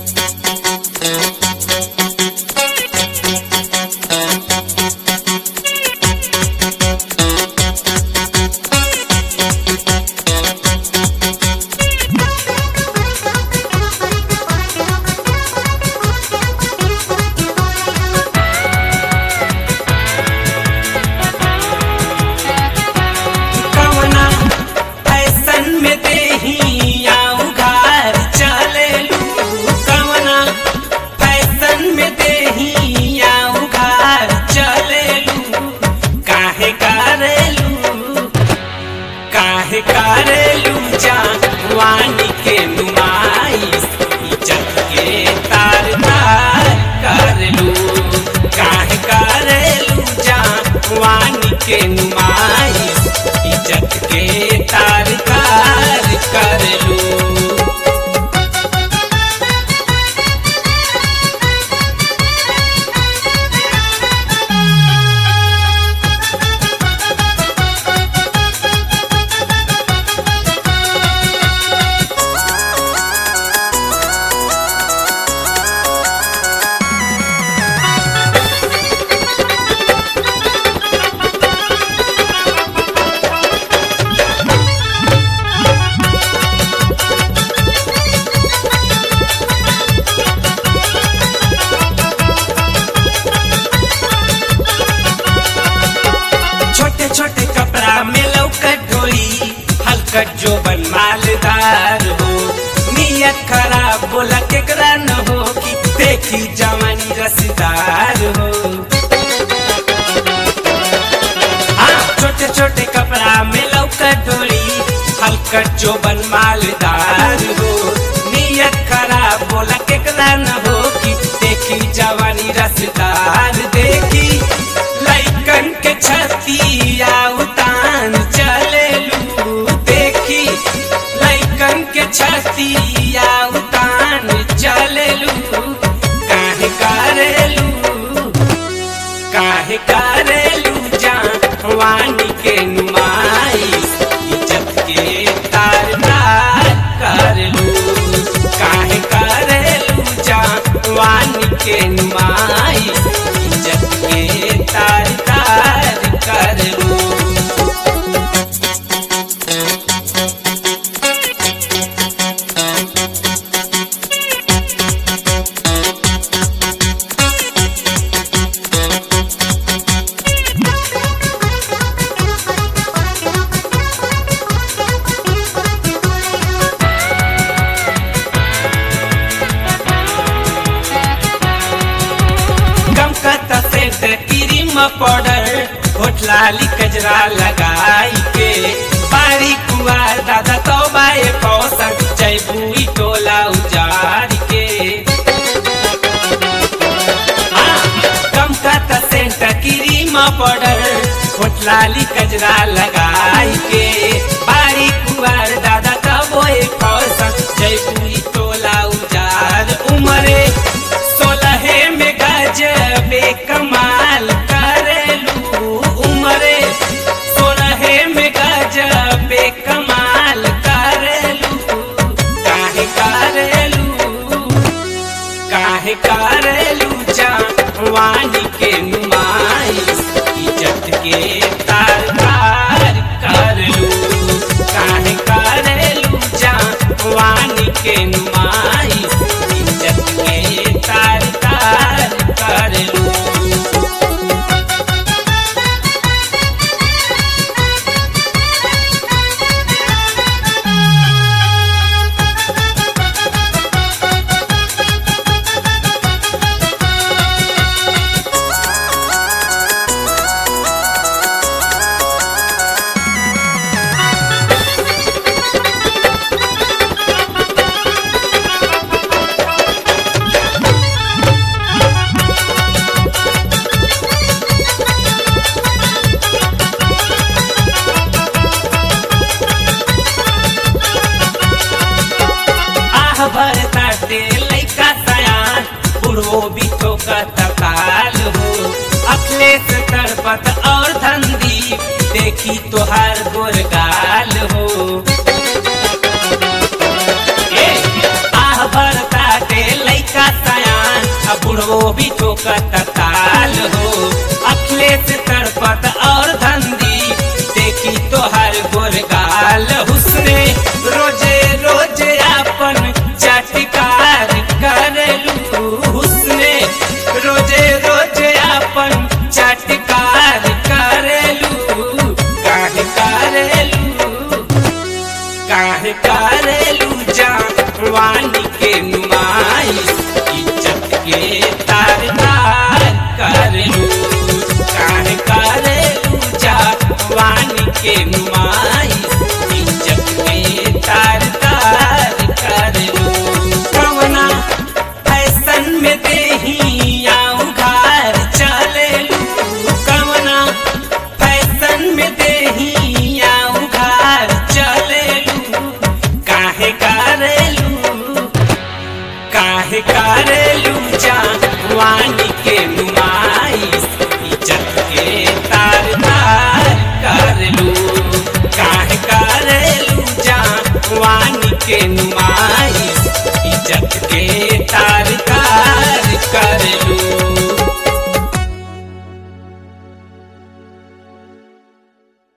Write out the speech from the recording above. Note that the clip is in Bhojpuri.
करेलू जवानी के नुमाइश इज्जत के तार तार करलू। काहे करेलू जवानी के नुमाइश इज्जत के तार तार करलू। छोटे कपड़ा में लौकत ढोली हलकट जो बन मालदार हो। नियत खराब बोला केकरा न हो कि देखी जवानी रसदार हो। हाँ छोटे कपड़ा में लौकत ढोली हलकट जो बन मालदार हो। नियत खराब बोला केकरा न हो कि देखी जवानी रसदार। देखी लइकन के छतिया उतान चलेलू। देखी लइकन के छतिया उतान चलेलू। काहे करेलू जवानी के नुमाइश इज्जत के तार तार करलू। काहे करेलू जवानी के नुमाइश इज्जत के तार तार करलू। क्रीम पाउडर होठ लाली कजरा लगाई के बारी कुआर दादा तो बाए कौसन जयबुई टोला उजाड़ के। कम का सेंट क्रीम पाउडर होठ लाली कजरा लगाई के बारी कुआर दादा तो बाए कौसन जयबुई टोला उजाड़। उमरे 16 में गजबे कमाल करेलू। उमरे 16 में गजबे कमाल करेलू। काहे करेलू जवानी के नुमाइश इज्जत के तार तार करलू। काहे करेलू जवानी के नुमाइश इज्जत के तार तार करलू। भरताटे लइका सयान बुढ़ो भी ठोकत काल हो। अखिलेश तड़पत और धंधी देखी तोहार गोरगाल हो। आह भरताटे बुढ़वो भी ठोकत ताल हो। अखिलेश तड़पत और धंधी देखी तो हर गोरगाल हुस्ने रोजे रोजे अपन चटकार करेलू हुस्ने रोजे रोजे अपन चटकार करेलू काहे करेलू जवानी के नुमाइश इज्जत के तार तार करेलू काहे करेलू जवानी के नुमाइश इज्जत के तार तार करेलू। कवना फैशन में देही आऊं घर चलेलू कवना फैशन में देही आऊं घर चलेलू काहे करेलू जवानी के नुमाइश इज्जत के तार तार करेलू काहे करेलू जवानी के नुमाइश